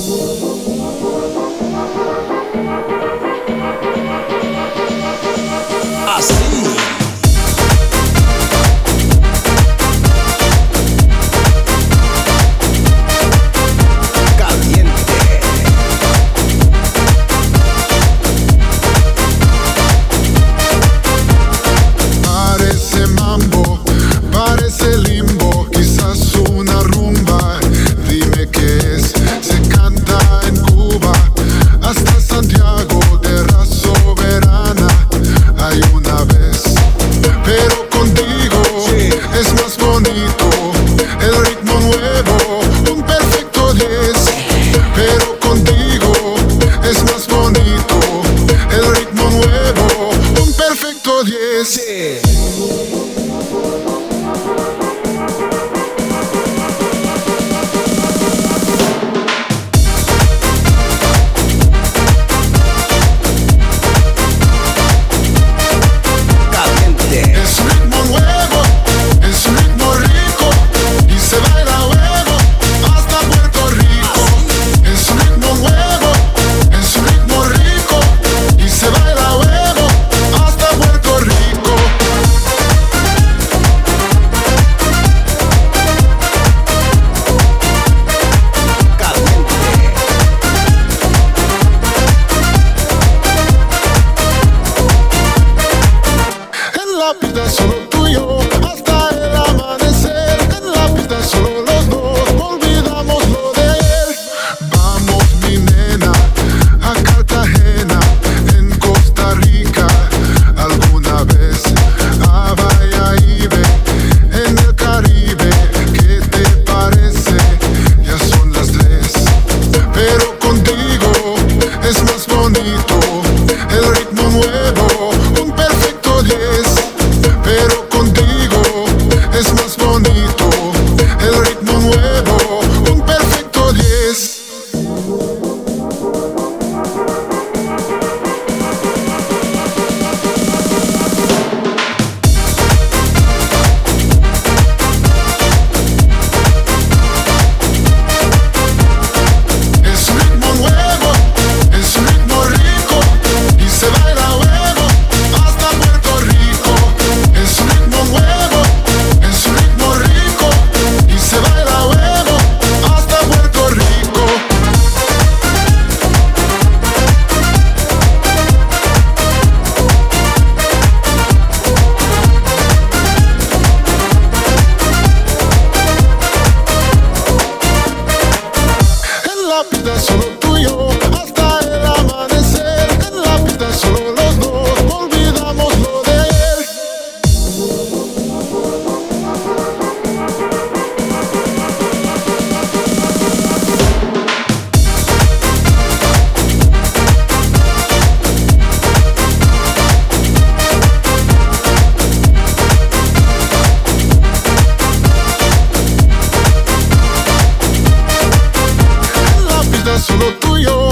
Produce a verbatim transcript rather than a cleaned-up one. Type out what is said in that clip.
Así. Parece mambo, parece limbo, quizás una rumba. Dime qué es, se canta en Cuba hasta Santiago, tierra soberana. Hay una vez, pero contigo es más bonito. El ritmo nuevo, un perfecto diez. Pero contigo es más bonito. El ritmo nuevo, un perfecto diez. Es un ritmo nuevo, es un ritmo rico y se baila luego hasta Puerto Rico. Es un ritmo nuevo, es un ritmo rico y se baila luego hasta Puerto Rico. En la pista solo tú y yo hasta el amanecer. En la pista solo los dos, olvidamos lo de ayer. Vamos mi nena a Cartagena, en Costa Rica, alguna vez a Bayahíbe, en el Caribe. ¿Qué te parece? Ya son las tres, pero contigo es más bonito. El ritmo nuevo, un perfecto diez. Pero contigo es más bonito. El ritmo nuevo, un perfecto diez. Es un ritmo nuevo, es un ritmo rico y se baila luego hasta Puerto Rico. Es un ritmo nuevo, es un ritmo rico y se baila luego hasta Puerto Rico. En la pista solo tú y yo hasta el amanecer. En la pista solo los dos, olvidamos lo de ayer. En la pista solo tú y yo